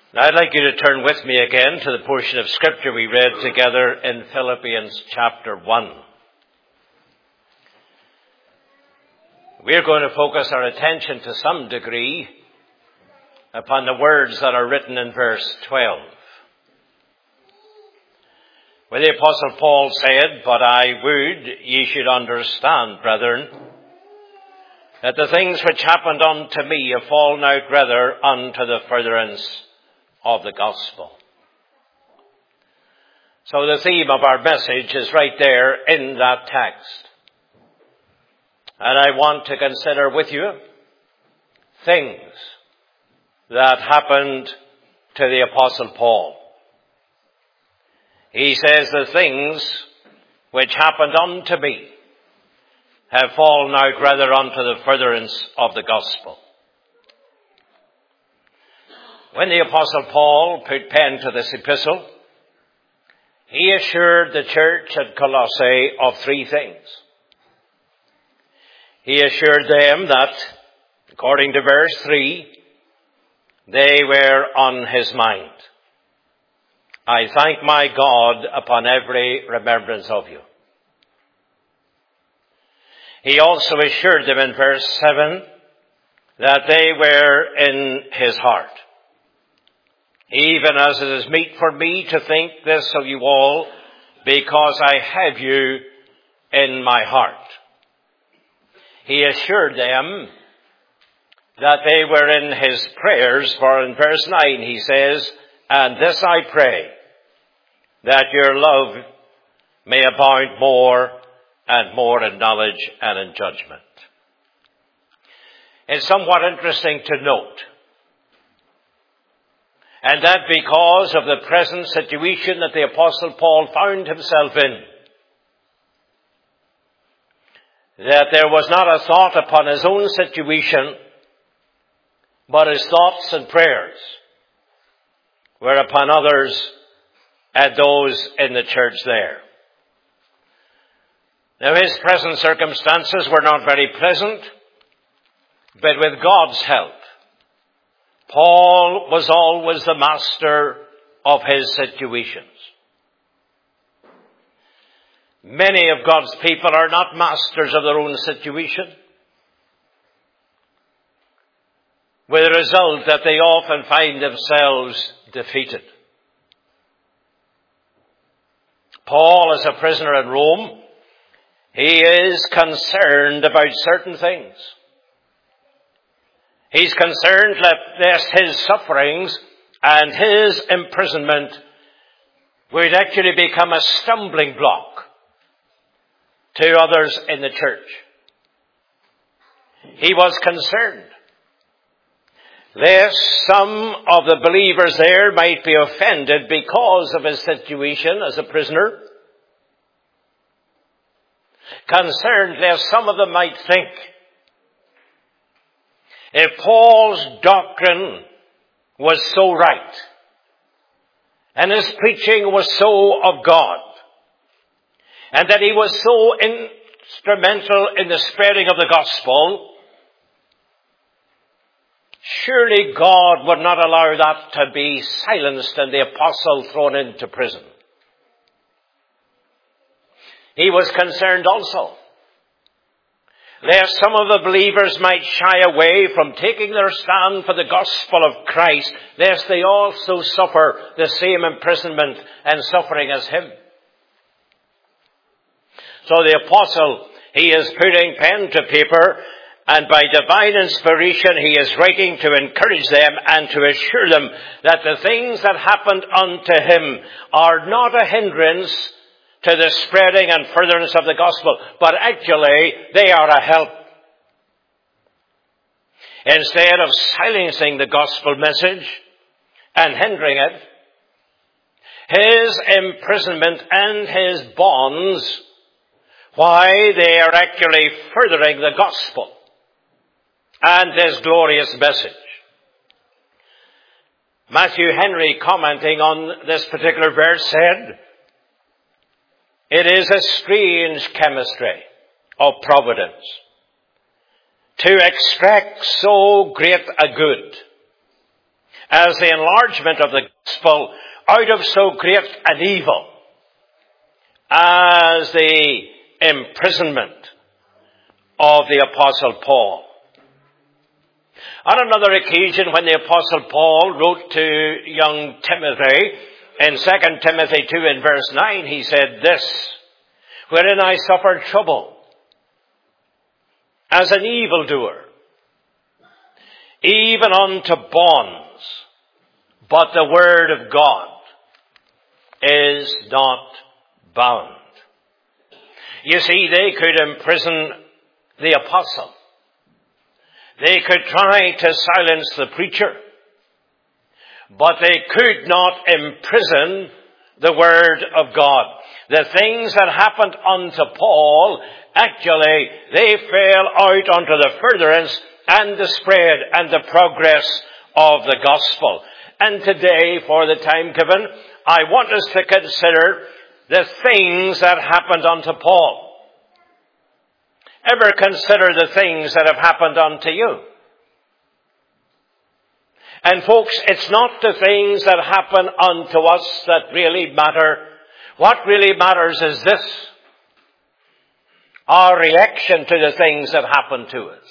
Now, I'd like you to turn with me again to the portion of Scripture we read together in Philippians chapter 1. We're going to focus our attention to some degree upon the words that are written in verse 12. Where the Apostle Paul said, "But I would ye should understand, brethren, that the things which happened unto me have fallen out rather unto the furtherance of the gospel." So the theme of our message is right there in that text. And I want to consider with you things that happened to the Apostle Paul. He says, "The things which happened unto me have fallen out rather unto the furtherance of the gospel." When the Apostle Paul put pen to this epistle, he assured the church at Colossae of three things. He assured them that, according to verse 3, they were on his mind. "I thank my God upon every remembrance of you." He also assured them in verse 7 that they were in his heart. "Even as it is meet for me to think this of you all, because I have you in my heart." He assured them that they were in his prayers, for in verse 9 he says, "And this I pray, that your love may abound more and more in knowledge and in judgment." It's somewhat interesting to note, and that because of the present situation that the Apostle Paul found himself in, that there was not a thought upon his own situation, but his thoughts and prayers were upon others and those in the church there. Now, his present circumstances were not very pleasant, but with God's help, Paul was always the master of his situations. Many of God's people are not masters of their own situation, with the result that they often find themselves defeated. Paul, as a prisoner in Rome, he is concerned about certain things. He's concerned lest his sufferings and his imprisonment would actually become a stumbling block to others in the church. He was concerned lest some of the believers there might be offended because of his situation as a prisoner. Concerned lest some of them might think, if Paul's doctrine was so right, and his preaching was so of God, and that he was so instrumental in the spreading of the gospel, surely God would not allow that to be silenced and the apostle thrown into prison. He was concerned also lest some of the believers might shy away from taking their stand for the gospel of Christ, lest they also suffer the same imprisonment and suffering as him. So the apostle, he is putting pen to paper, and by divine inspiration he is writing to encourage them and to assure them that the things that happened unto him are not a hindrance to the spreading and furtherance of the gospel, but actually they are a help. Instead of silencing the gospel message and hindering it, his imprisonment and his bonds, why, they are actually furthering the gospel and his glorious message. Matthew Henry, commenting on this particular verse, said, "It is a strange chemistry of providence to extract so great a good as the enlargement of the gospel out of so great an evil as the imprisonment of the Apostle Paul. On another occasion, when the Apostle Paul wrote to young Timothy, in 2 Timothy 2 and verse 9, he said this, wherein I suffered trouble as an evildoer, even unto bonds, but the word of God is not bound. You see, they could imprison the apostle. They could try to silence the preacher, but they could not imprison the word of God. The things that happened unto Paul, actually, they fell out unto the furtherance and the spread and the progress of the gospel. And today, for the time given, I want us to consider the things that happened unto Paul. Ever consider the things that have happened unto you? And folks, it's not the things that happen unto us that really matter. What really matters is this: our reaction to the things that happen to us.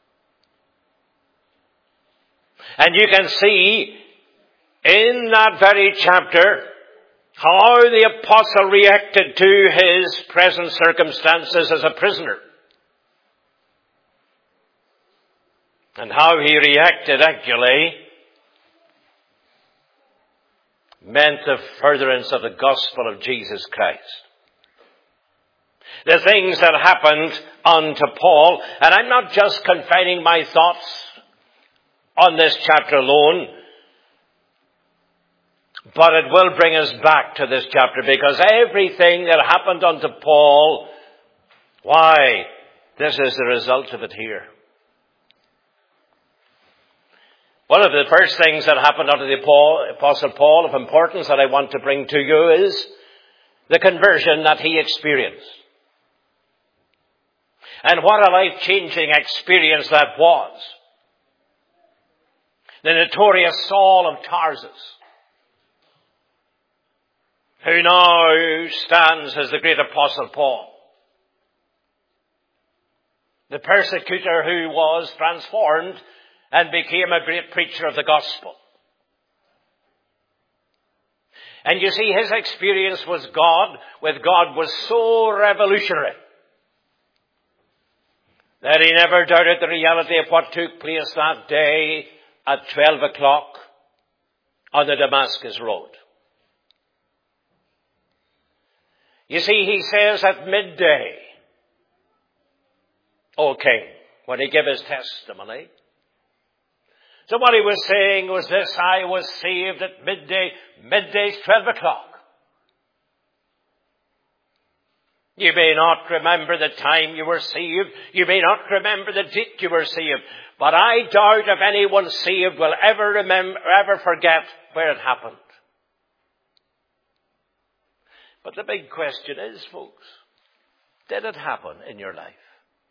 And you can see in that very chapter how the apostle reacted to his present circumstances as a prisoner. And how he reacted actually meant the furtherance of the gospel of Jesus Christ. The things that happened unto Paul, and I'm not just confining my thoughts on this chapter alone, but it will bring us back to this chapter, because everything that happened unto Paul, why, this is the result of it here. One of the first things that happened unto the Apostle Paul of importance that I want to bring to you is the conversion that he experienced. And what a life-changing experience that was. The notorious Saul of Tarsus, who now stands as the great Apostle Paul. The persecutor who was transformed and became a great preacher of the gospel. And you see, his experience with God was so revolutionary that he never doubted the reality of what took place that day at 12 o'clock on the Damascus road. You see, he says at midday, O King, when he gave his testimony. So what he was saying was this: I was saved at midday. Midday's 12 o'clock. You may not remember the time you were saved. You may not remember the date you were saved. But I doubt if anyone saved will ever forget where it happened. But the big question is, folks, did it happen in your life?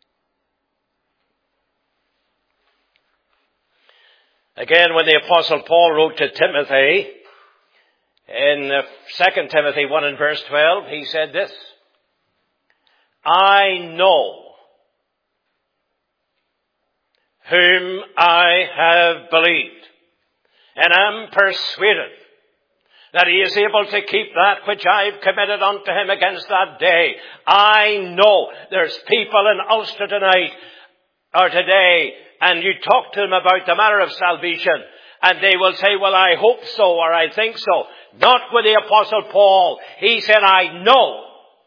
Again, when the Apostle Paul wrote to Timothy, in 2 Timothy 1 and verse 12, he said this: I know whom I have believed, and am persuaded that he is able to keep that which I've committed unto him against that day. I know there's people in Ulster tonight or today, and you talk to them about the matter of salvation, and they will say, well, I hope so, or I think so. Not with the Apostle Paul. He said, I know.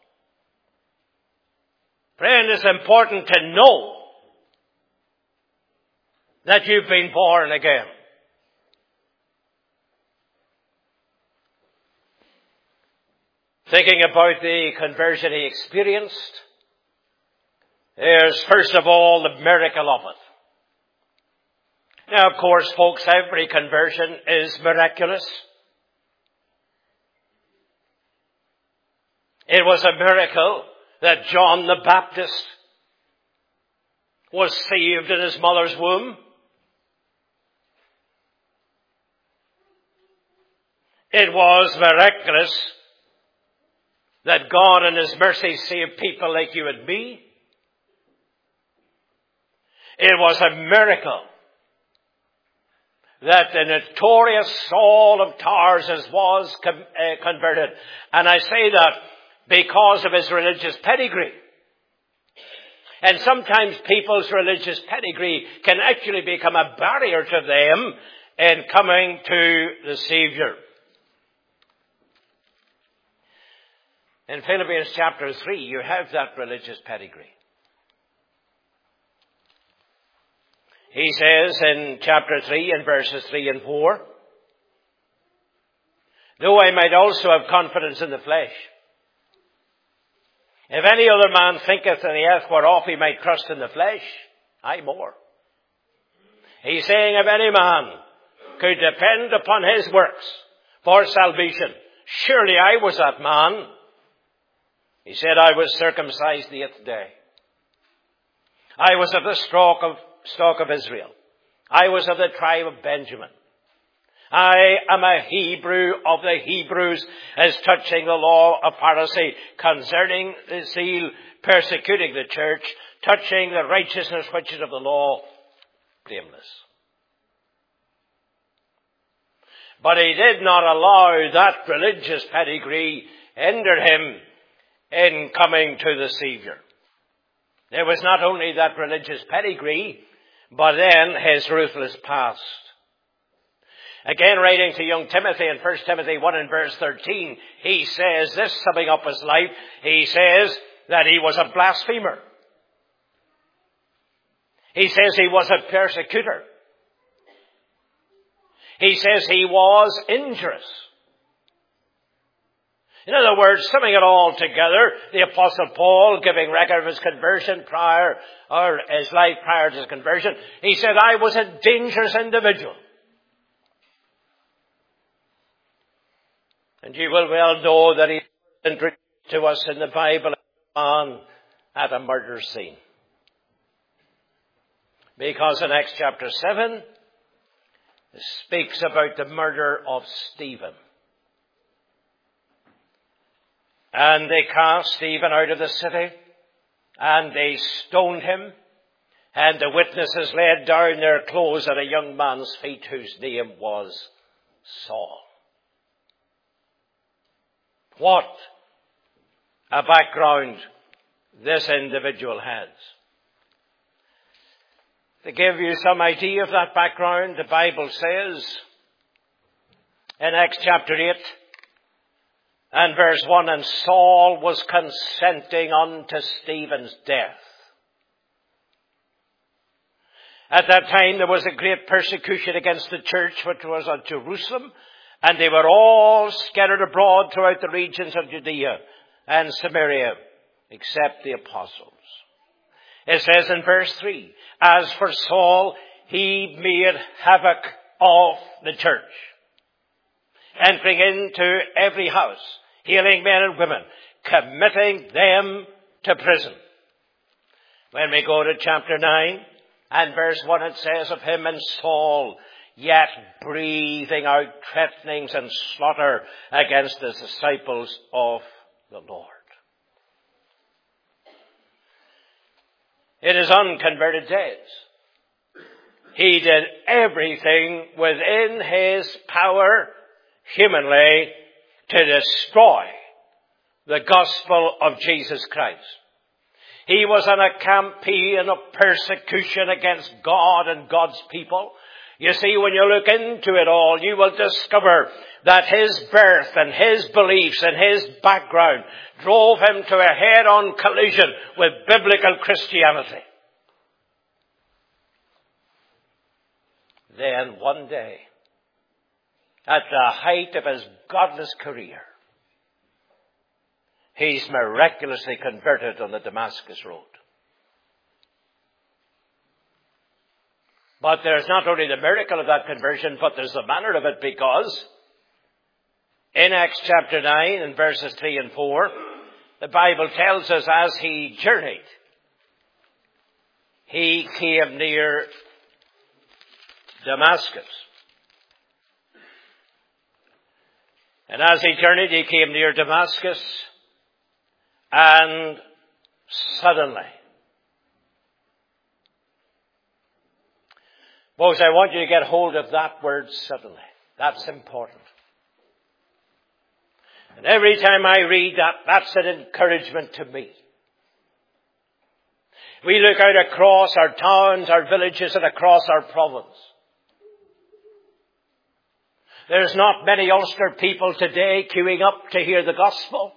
Friend, it's important to know that you've been born again. Thinking about the conversion he experienced, there's first of all the miracle of it. Now, of course, folks, every conversion is miraculous. It was a miracle that John the Baptist was saved in his mother's womb. It was miraculous that God in His mercy saved people like you and me. It was a miracle that the notorious Saul of Tarsus was converted. And I say that because of his religious pedigree. And sometimes people's religious pedigree can actually become a barrier to them in coming to the Savior. In Philippians chapter 3, you have that religious pedigree. He says in chapter 3 and verses 3 and 4, though I might also have confidence in the flesh, if any other man thinketh in the earth whereof he might trust in the flesh, I more. He's saying if any man could depend upon his works for salvation, surely I was that man. He said, I was circumcised the 8th day. I was of the stock of Israel. I was of the tribe of Benjamin. I am a Hebrew of the Hebrews, as touching the law of Pharisee, concerning the zeal persecuting the church, touching the righteousness which is of the law, blameless. But he did not allow that religious pedigree hinder him in coming to the Savior. There was not only that religious pedigree, but then his ruthless past. Again, writing to young Timothy in 1 Timothy 1 and verse 13, he says this, summing up his life, he says that he was a blasphemer. He says he was a persecutor. He says he was injurious. In other words, summing it all together, the Apostle Paul, giving record of his conversion his life prior to his conversion, he said, I was a dangerous individual. And you will well know that he introduced to us in the Bible at a murder scene. Because in Acts chapter 7, it speaks about the murder of Stephen. And they cast Stephen out of the city, and they stoned him, and the witnesses laid down their clothes at a young man's feet whose name was Saul. What a background this individual has. To give you some idea of that background, the Bible says in Acts chapter 8 and verse 1, and Saul was consenting unto Stephen's death. At that time there was a great persecution against the church which was at Jerusalem, and they were all scattered abroad throughout the regions of Judea and Samaria, except the apostles. It says in verse 3, as for Saul, he made havoc of the church, entering into every house, healing men and women, committing them to prison. When we go to chapter 9 and verse 1, it says of him, and Saul, yet breathing out threatenings and slaughter against the disciples of the Lord. In his unconverted days, he did everything within his power, humanly, to destroy the gospel of Jesus Christ. He was on a campaign of persecution against God and God's people. You see, when you look into it all, you will discover that his birth and his beliefs and his background drove him to a head-on collision with biblical Christianity. Then one day, at the height of his godless career, he's miraculously converted on the Damascus road. But there's not only the miracle of that conversion, but there's the manner of it, because in Acts chapter 9 and verses 3 and 4, the Bible tells us as he journeyed, he came near Damascus. And as he journeyed, he came near Damascus, and suddenly, folks, I want you to get hold of that word, suddenly. That's important. And every time I read that, that's an encouragement to me. We look out across our towns, our villages, and across our province. There's not many Ulster people today queuing up to hear the gospel.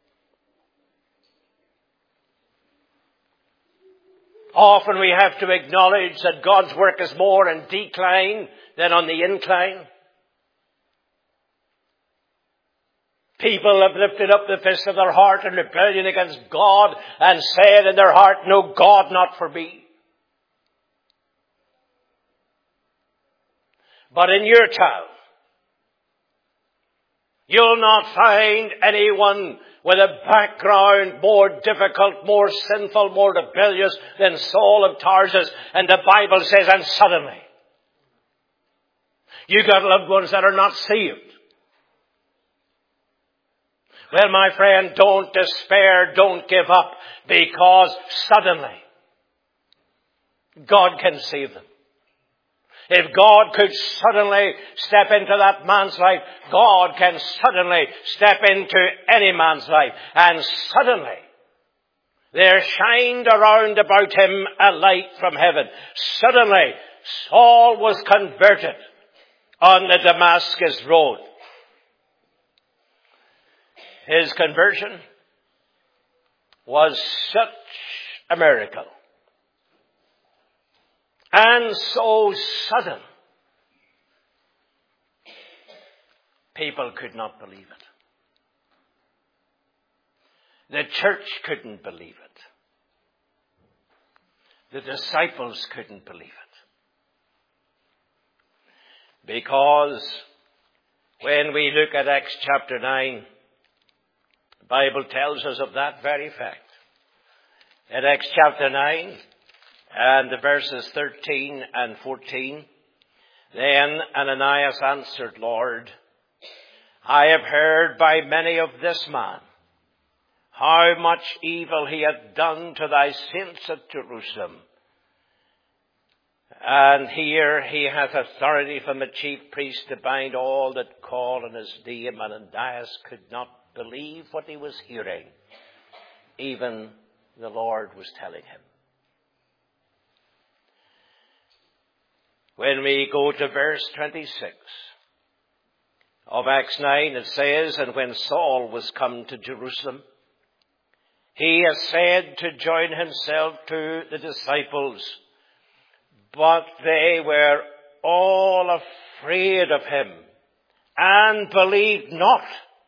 Often we have to acknowledge that God's work is more in decline than on the incline. People have lifted up the fist of their heart in rebellion against God and said in their heart, "No, God, not for me." But in your town, you'll not find anyone with a background more difficult, more sinful, more rebellious than Saul of Tarsus. And the Bible says, and suddenly, you got loved ones that are not saved. Well, my friend, don't despair, don't give up, because suddenly God can save them. If God could suddenly step into that man's life, God can suddenly step into any man's life. And suddenly, there shined around about him a light from heaven. Suddenly, Saul was converted on the Damascus road. His conversion was such a miracle. And so sudden, people could not believe it. The church couldn't believe it. The disciples couldn't believe it. Because when we look at Acts chapter 9, the Bible tells us of that very fact. In Acts chapter 9, and the verses 13 and 14, then Ananias answered, "Lord, I have heard by many of this man how much evil he hath done to thy saints at Jerusalem. And here he hath authority from the chief priest to bind all that call on his name." And Ananias could not believe what he was hearing. Even the Lord was telling him. When we go to verse 26 of Acts 9, it says, "And when Saul was come to Jerusalem, he essayed to join himself to the disciples, but they were all afraid of him and believed not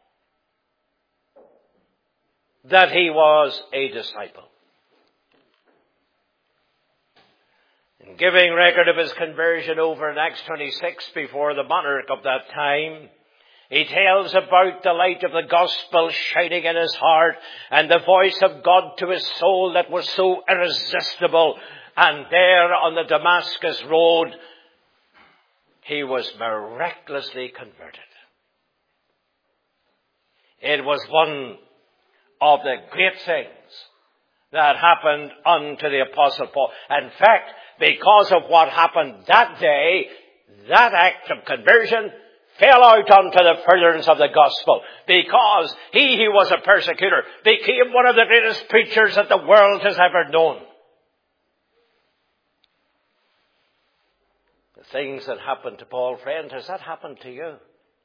that he was a disciple." In giving record of his conversion over in Acts 26 before the monarch of that time, he tells about the light of the gospel shining in his heart and the voice of God to his soul that was so irresistible. And there on the Damascus road, he was miraculously converted. It was one of the great things that happened unto the Apostle Paul. In fact, because of what happened that day, that act of conversion fell out unto the furtherance of the gospel, because he who was a persecutor became one of the greatest preachers that the world has ever known. The things that happened to Paul, friend, has that happened to you?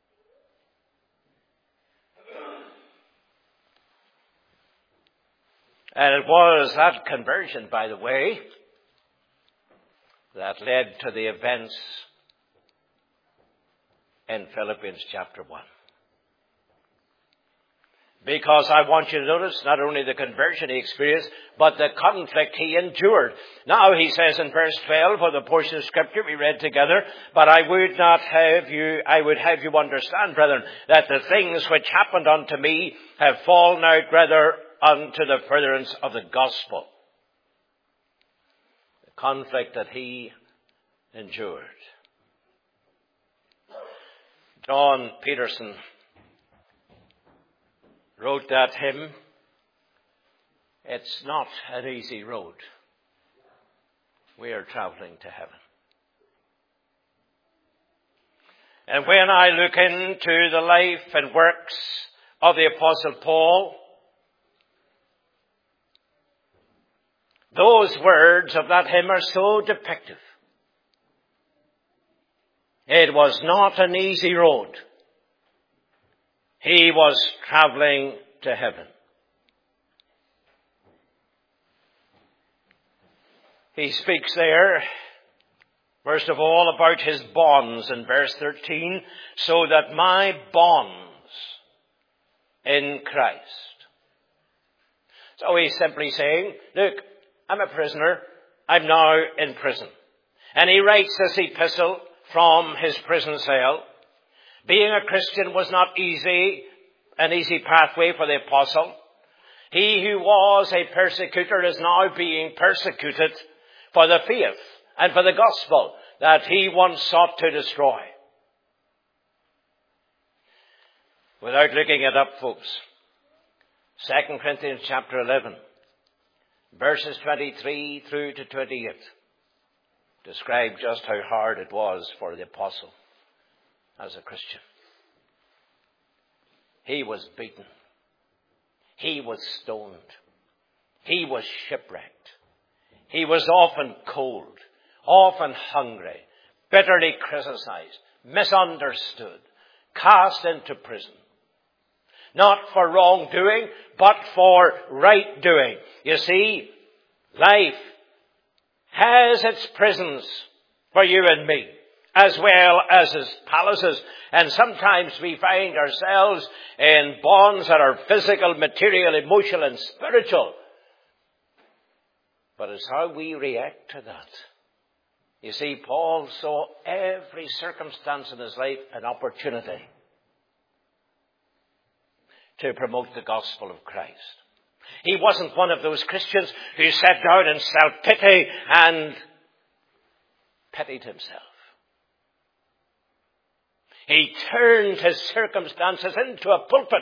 And it was that conversion, by the way, that led to the events in Philippians chapter 1. Because I want you to notice not only the conversion he experienced, but the conflict he endured. Now he says in verse 12 of the portion of scripture we read together, "But I would have you understand, brethren, that the things which happened unto me have fallen out rather unto the furtherance of the gospel." The conflict that he endured. John Peterson wrote that hymn. It's not an easy road. We are traveling to heaven. And when I look into the life and works of the Apostle Paul, those words of that hymn are so depictive. It was not an easy road. He was traveling to heaven. He speaks there, first of all, about his bonds in verse 13, so that my bonds in Christ. So he's simply saying, look, I'm a prisoner. I'm now in prison. And he writes this epistle from his prison cell. Being a Christian was not an easy pathway for the apostle. He who was a persecutor is now being persecuted for the faith and for the gospel that he once sought to destroy. Without looking it up, folks, 2 Corinthians chapter 11, verses 23 through to 28, describe just how hard it was for the apostle as a Christian. He was beaten. He was stoned. He was shipwrecked. He was often cold, often hungry, bitterly criticized, misunderstood, cast into prison. Not for wrongdoing, but for right doing. You see, life has its prisons for you and me, as well as its palaces. And sometimes we find ourselves in bonds that are physical, material, emotional, and spiritual. But it's how we react to that. You see, Paul saw every circumstance in his life an opportunity to promote the gospel of Christ. He wasn't one of those Christians who sat down in self-pity and pitied himself. He turned his circumstances into a pulpit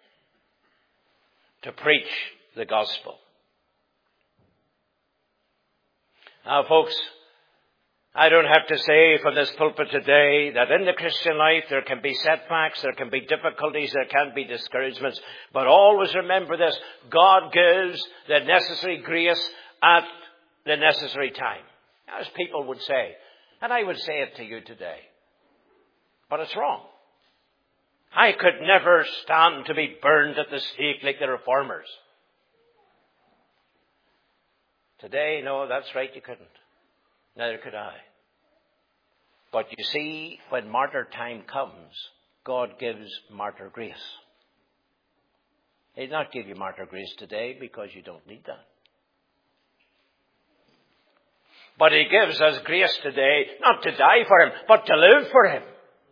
to preach the gospel. Now, folks, I don't have to say from this pulpit today that in the Christian life there can be setbacks, there can be difficulties, there can be discouragements. But always remember this, God gives the necessary grace at the necessary time. As people would say, and I would say it to you today. But it's wrong. I could never stand to be burned at the stake like the reformers. Today, no, that's right, you couldn't. Neither could I. But you see, when martyr time comes, God gives martyr grace. He'll not give you martyr grace today because you don't need that. But he gives us grace today, not to die for him, but to live for him.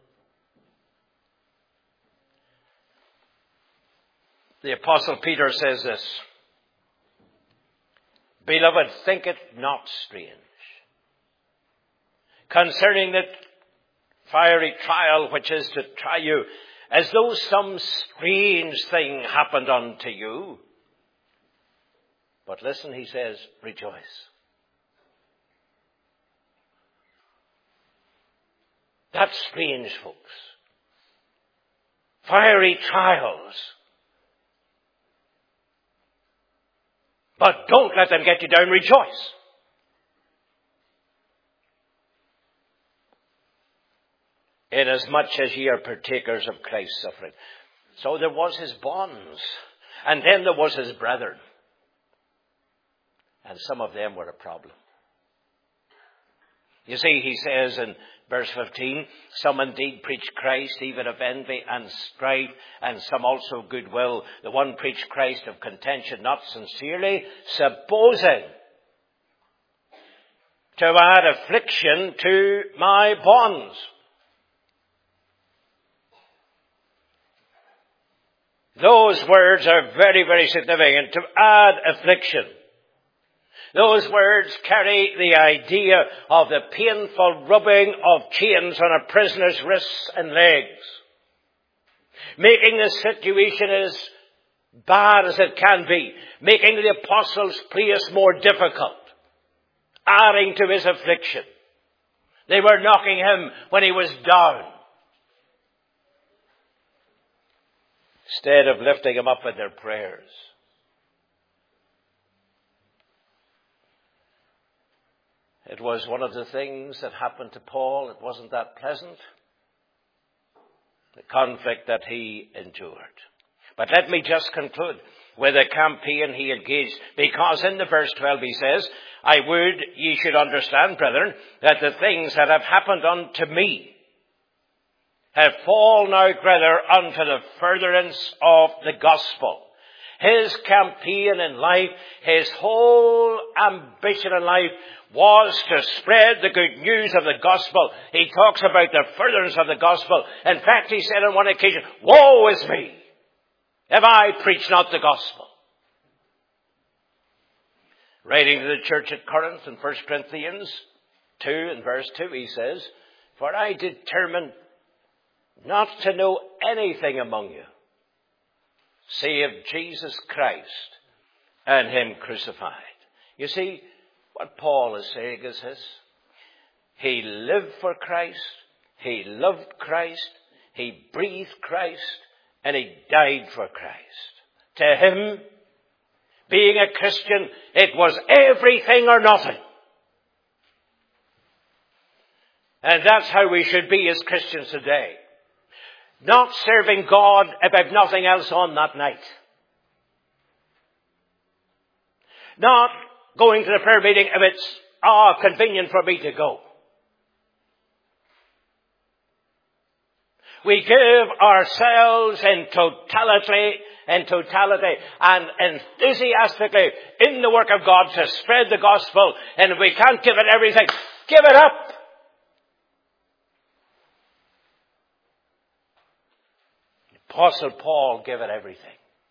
The Apostle Peter says this, Beloved, think it not strange concerning the fiery trial which is to try you, as though some strange thing happened unto you. But listen, he says, rejoice. That's strange, folks. Fiery trials. But don't let them get you down. Rejoice. Inasmuch as ye are partakers of Christ's suffering. So there was his bonds. And then there was his brethren. And some of them were a problem. You see, he says in verse 15, some indeed preach Christ, even of envy and strife, and some also goodwill. The one preached Christ of contention, not sincerely, supposing to add affliction to my bonds. Those words are very, very significant. To add affliction. Those words carry the idea of the painful rubbing of chains on a prisoner's wrists and legs, making the situation as bad as it can be, making the apostles' place more difficult, adding to his affliction. They were knocking him when he was down, instead of lifting him up in their prayers. It was one of the things that happened to Paul. It wasn't that pleasant, the conflict that he endured. But let me just conclude with a campaign he engaged, because in the verse 12 he says, I would ye should understand, brethren, that the things that have happened unto me have fallen out rather unto the furtherance of the gospel. His campaign in life, his whole ambition in life was to spread the good news of the gospel. He talks about the furtherance of the gospel. In fact, he said on one occasion, woe is me, if I preach not the gospel. Writing to the church at Corinth in 1 Corinthians 2 and verse 2, he says, for I determined not to know anything among you, save Jesus Christ and him crucified. You see, what Paul is saying is this. He lived for Christ, he loved Christ, he breathed Christ, and he died for Christ. To him, being a Christian, it was everything or nothing. And that's how we should be as Christians today. Not serving God above nothing else on that night. Not going to the prayer meeting if it's convenient for me to go. We give ourselves in totality and enthusiastically in the work of God to spread the gospel. And if we can't give it everything, give it up. Apostle Paul gave it everything.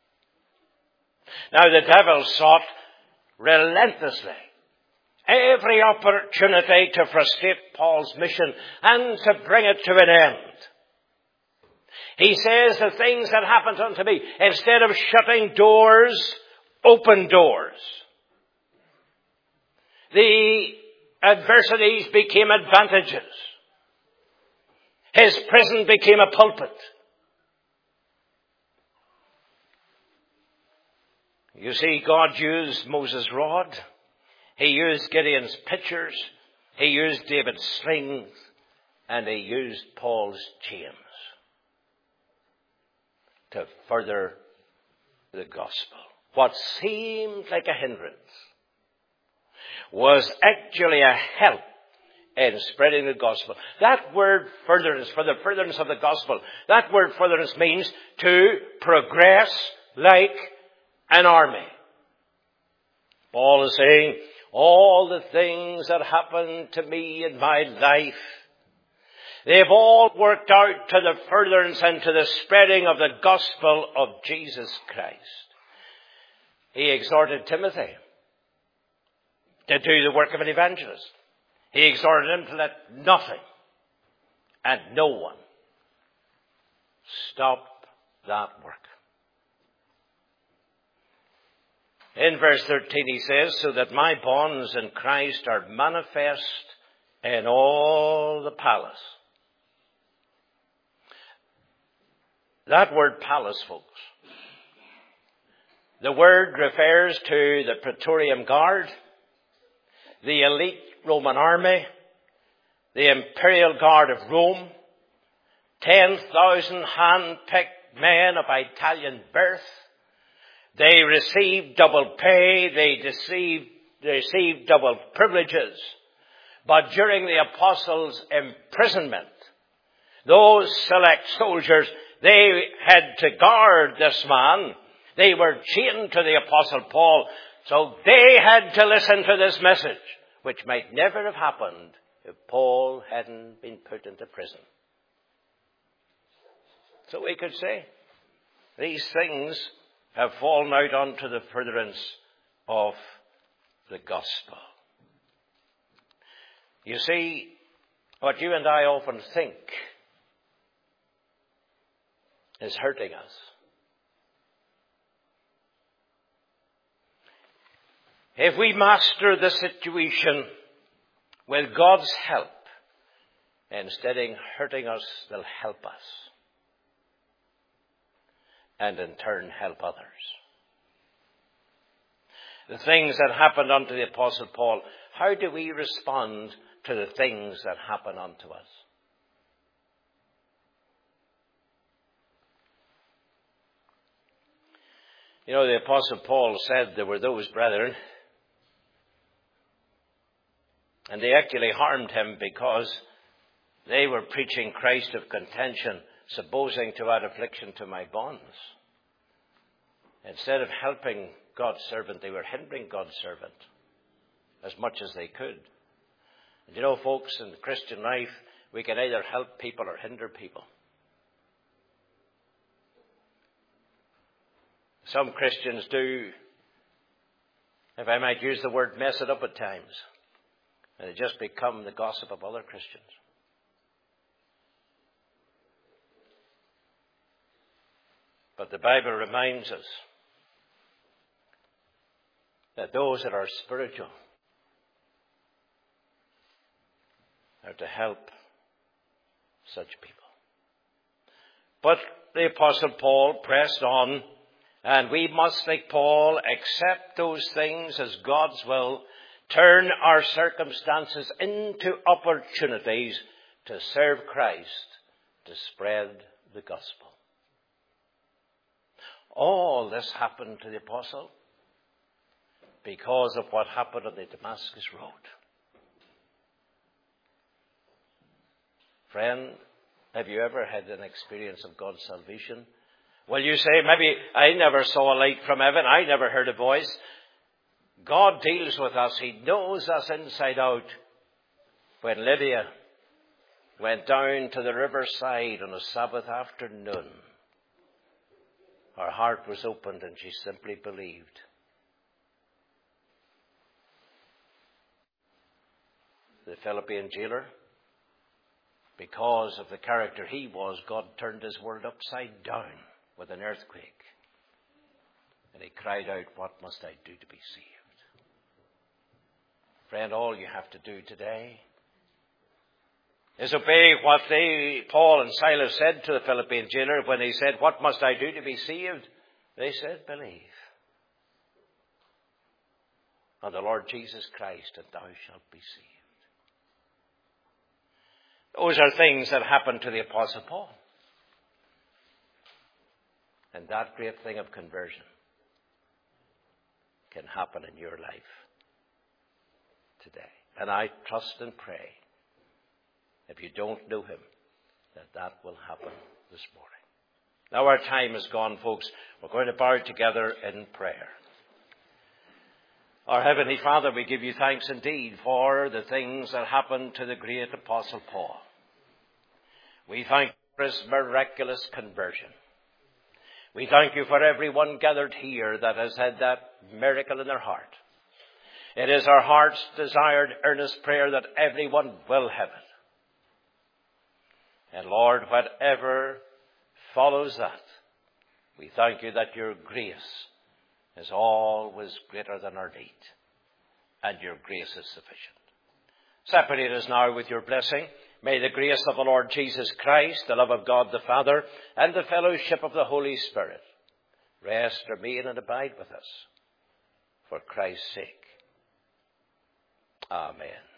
Now the devil sought relentlessly every opportunity to frustrate Paul's mission and to bring it to an end. He says the things that happened unto me, instead of shutting doors, open doors. The adversities became advantages. His prison became a pulpit. You see, God used Moses' rod. He used Gideon's pitchers. He used David's slings. And he used Paul's chains to further the gospel. What seemed like a hindrance was actually a help in spreading the gospel. That word furtherance, for the furtherance of the gospel, that word furtherance means to progress like an army. Paul is saying, all the things that happened to me in my life, they've all worked out to the furtherance and to the spreading of the gospel of Jesus Christ. He exhorted Timothy to do the work of an evangelist. He exhorted him to let nothing and no one stop that work. In verse 13 he says, so that my bonds in Christ are manifest in all the palace. That word palace, folks, the word refers to the Praetorian Guard, the elite Roman army, the Imperial Guard of Rome, 10,000 hand-picked men of Italian birth. They received double pay, they received double privileges. But during the apostles' imprisonment, those select soldiers, they had to guard this man. They were chained to the apostle Paul, so they had to listen to this message, which might never have happened if Paul hadn't been put into prison. So we could say, these things have fallen out unto the furtherance of the gospel. You see, what you and I often think is hurting us If we master the situation with God's help, instead of hurting us, they'll help us. And in turn help others. The things that happened unto the Apostle Paul, how do we respond to the things that happen unto us? You know, the Apostle Paul said there were those brethren, and they actually harmed him because they were preaching Christ of contention, supposing to add affliction to my bonds. Instead of helping God's servant, they were hindering God's servant as much as they could. And you know, folks, in the Christian life, we can either help people or hinder people. Some Christians do, if I might use the word, mess it up at times. And they just become the gossip of other Christians. But the Bible reminds us that those that are spiritual are to help such people. But the Apostle Paul pressed on, and we must, like Paul, accept those things as God's will, turn our circumstances into opportunities to serve Christ, to spread the gospel. All this happened to the apostle because of what happened on the Damascus Road. Friend, have you ever had an experience of God's salvation? Well, you say, maybe I never saw a light from heaven. I never heard a voice. God deals with us. He knows us inside out. When Lydia went down to the riverside on a Sabbath afternoon, her heart was opened and she simply believed. The Philippian jailer, because of the character he was, God turned his world upside down with an earthquake. And he cried out, "What must I do to be saved?" Friend, all you have to do today is obey what Paul and Silas said to the Philippian jailer when he said, "What must I do to be saved?" They said, "Believe on the Lord Jesus Christ, and thou shalt be saved." Those are things that happened to the Apostle Paul. And that great thing of conversion can happen in your life today. And I trust and pray, if you don't know him, that will happen this morning. Now our time is gone, folks. We're going to bow together in prayer. Our Heavenly Father, we give you thanks indeed for the things that happened to the great Apostle Paul. We thank you for his miraculous conversion. We thank you for everyone gathered here that has had that miracle in their heart. It is our heart's desired, earnest prayer that everyone will have it. And Lord, whatever follows that, we thank you that your grace is always greater than our need. And your grace is sufficient. Separate us now with your blessing. May the grace of the Lord Jesus Christ, the love of God the Father, and the fellowship of the Holy Spirit rest, remain, and abide with us for Christ's sake. Amen.